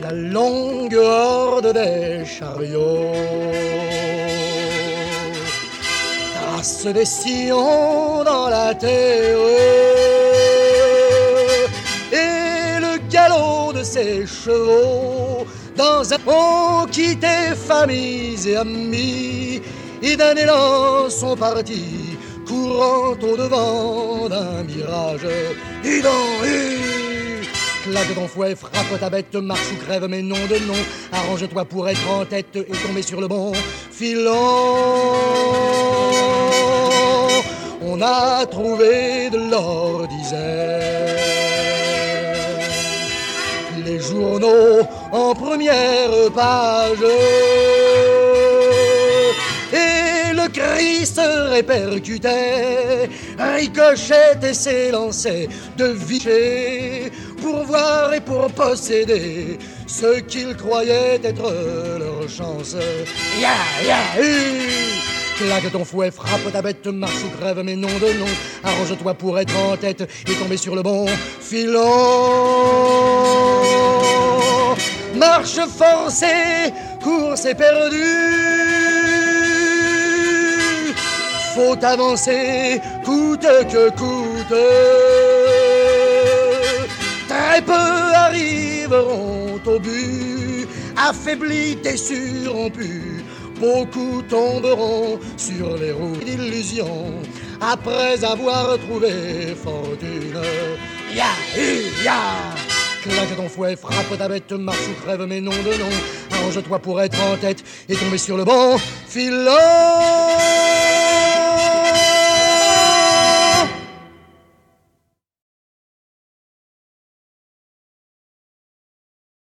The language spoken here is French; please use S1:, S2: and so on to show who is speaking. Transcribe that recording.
S1: la longue horde des chariots trace des sillons dans la terre, et le galop de ses chevaux dans un ont quitté familles et amis, et d'un élan sont partis, courant au devant d'un mirage. Claque ton fouet, frappe ta bête, marche ou crève, mais nom de nom. Arrange-toi pour être en tête et tomber sur le bon filon. On a trouvé de l'or, disait les journaux en première page, et le cri se répercutait, ricochait et s'élançait de Vichy pour voir et pour posséder ce qu'ils croyaient être leur chance. Ya, ya, claque ton fouet, frappe ta bête, marche ou crève, mais nom de nom. Arrange-toi pour être en tête et tomber sur le bon filon. Marche forcée, course éperdue. Faut avancer, coûte que coûte. Très peu arriveront au but, affaiblis, déçus, rompus. Beaucoup tomberont sur les roues d'illusion après avoir trouvé fortune. Ya, ya. Claque ton fouet, frappe ta bête, marche ou crève, mais nom de nom. Arrange-toi pour être en tête et tomber sur le bon filon.